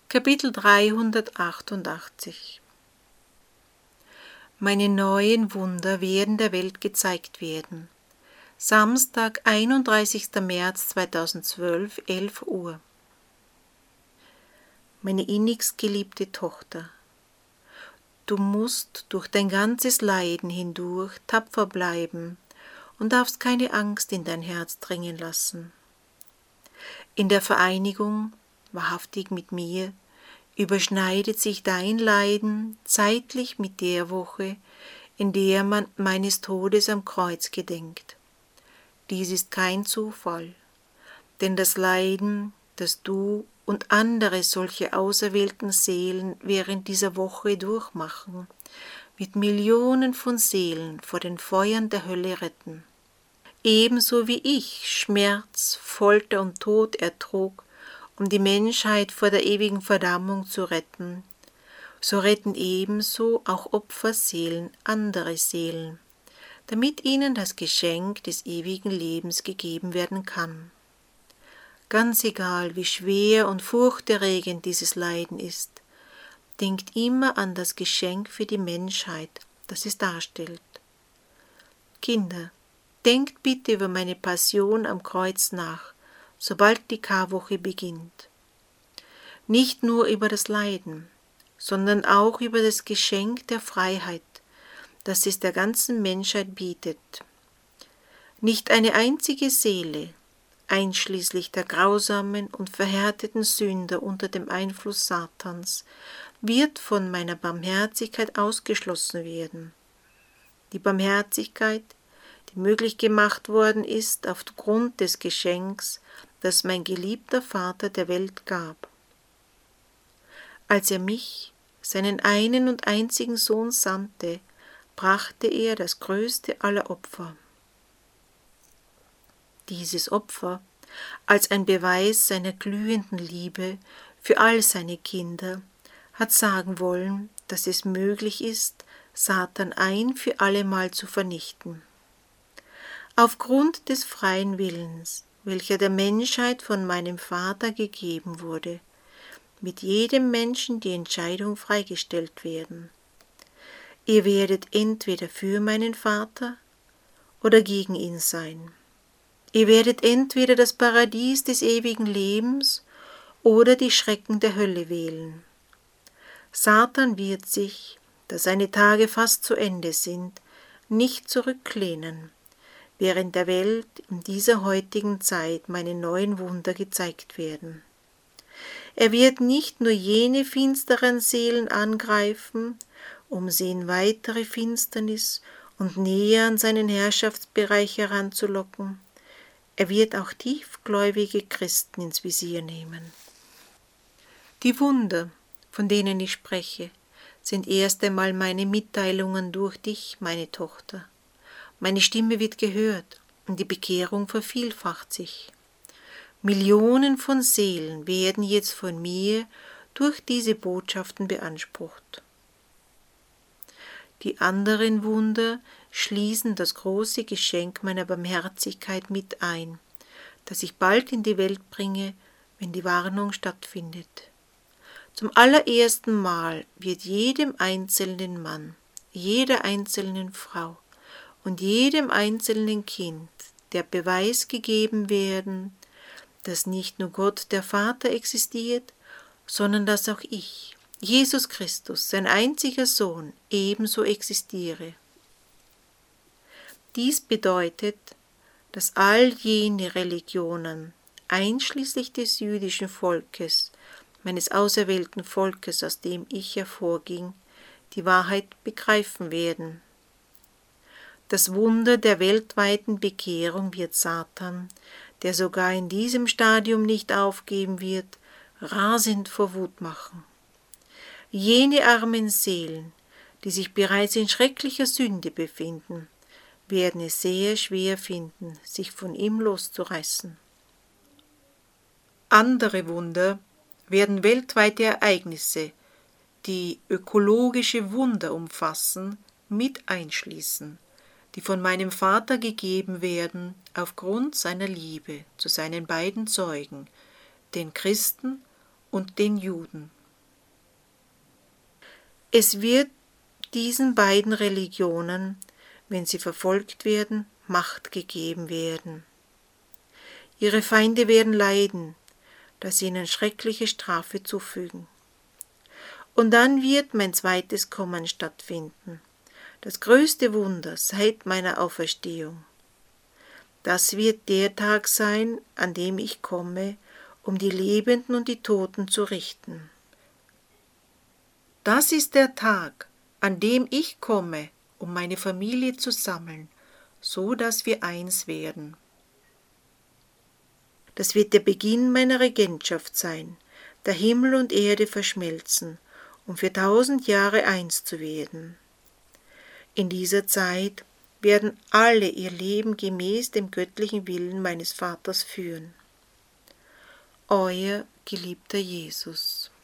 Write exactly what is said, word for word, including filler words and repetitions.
Kapitel dreihundertachtundachtzig. Meine neuen Wunder werden der Welt gezeigt werden. Samstag, einunddreißigster März zweitausendzwölf, elf Uhr. Meine innigst geliebte Tochter, du musst durch dein ganzes Leiden hindurch tapfer bleiben und darfst keine Angst in dein Herz dringen lassen. In der Vereinigung, wahrhaftig mit mir, überschneidet sich dein Leiden zeitlich mit der Woche, in der man meines Todes am Kreuz gedenkt. Dies ist kein Zufall, denn das Leiden, das du und andere solche auserwählten Seelen während dieser Woche durchmachen, wird Millionen von Seelen vor den Feuern der Hölle retten. Ebenso wie ich Schmerz, Folter und Tod ertrug, um die Menschheit vor der ewigen Verdammung zu retten, so retten ebenso auch Opferseelen andere Seelen, damit ihnen das Geschenk des ewigen Lebens gegeben werden kann. Ganz egal, wie schwer und furchterregend dieses Leiden ist, denkt immer an das Geschenk für die Menschheit, das es darstellt. Kinder, denkt bitte über meine Passion am Kreuz nach, sobald die Karwoche beginnt. Nicht nur über das Leiden, sondern auch über das Geschenk der Freiheit, das es der ganzen Menschheit bietet. Nicht eine einzige Seele, einschließlich der grausamen und verhärteten Sünder unter dem Einfluss Satans, wird von meiner Barmherzigkeit ausgeschlossen werden. Die Barmherzigkeit, die möglich gemacht worden ist aufgrund des Geschenks, das mein geliebter Vater der Welt gab. Als er mich, seinen einen und einzigen Sohn, sandte, brachte er das größte aller Opfer. Dieses Opfer, als ein Beweis seiner glühenden Liebe für all seine Kinder, hat sagen wollen, dass es möglich ist, Satan ein für allemal zu vernichten. Aufgrund des freien Willens, welcher der Menschheit von meinem Vater gegeben wurde, mit jedem Menschen die Entscheidung freigestellt werden. Ihr werdet entweder für meinen Vater oder gegen ihn sein. Ihr werdet entweder das Paradies des ewigen Lebens oder die Schrecken der Hölle wählen. Satan wird sich, da seine Tage fast zu Ende sind, nicht zurücklehnen, während der Welt in dieser heutigen Zeit meine neuen Wunder gezeigt werden. Er wird nicht nur jene finsteren Seelen angreifen, um sie in weitere Finsternis und näher an seinen Herrschaftsbereich heranzulocken, er wird auch tiefgläubige Christen ins Visier nehmen. Die Wunder, von denen ich spreche, sind erst einmal meine Mitteilungen durch dich, meine Tochter. Meine Stimme wird gehört und die Bekehrung vervielfacht sich. Millionen von Seelen werden jetzt von mir durch diese Botschaften beansprucht. Die anderen Wunder schließen das große Geschenk meiner Barmherzigkeit mit ein, das ich bald in die Welt bringe, wenn die Warnung stattfindet. Zum allerersten Mal wird jedem einzelnen Mann, jeder einzelnen Frau und jedem einzelnen Kind der Beweis gegeben werden, dass nicht nur Gott der Vater existiert, sondern dass auch ich, Jesus Christus, sein einziger Sohn, ebenso existiere. Dies bedeutet, dass all jene Religionen, einschließlich des jüdischen Volkes, meines auserwählten Volkes, aus dem ich hervorging, die Wahrheit begreifen werden. Das Wunder der weltweiten Bekehrung wird Satan, der sogar in diesem Stadium nicht aufgeben wird, rasend vor Wut machen. Jene armen Seelen, die sich bereits in schrecklicher Sünde befinden, werden es sehr schwer finden, sich von ihm loszureißen. Andere Wunder werden weltweite Ereignisse, die ökologische Wunder umfassen, mit einschließen, die von meinem Vater gegeben werden aufgrund seiner Liebe zu seinen beiden Zeugen, den Christen und den Juden. Es wird diesen beiden Religionen, wenn sie verfolgt werden, Macht gegeben werden. Ihre Feinde werden leiden, dass sie ihnen schreckliche Strafe zufügen. Und dann wird mein zweites Kommen stattfinden, das größte Wunder seit meiner Auferstehung. Das wird der Tag sein, an dem ich komme, um die Lebenden und die Toten zu richten. Das ist der Tag, an dem ich komme, um meine Familie zu sammeln, so dass wir eins werden. Das wird der Beginn meiner Regentschaft sein, da Himmel und Erde verschmelzen, um für tausend Jahre eins zu werden. In dieser Zeit werden alle ihr Leben gemäß dem göttlichen Willen meines Vaters führen. Euer geliebter Jesus.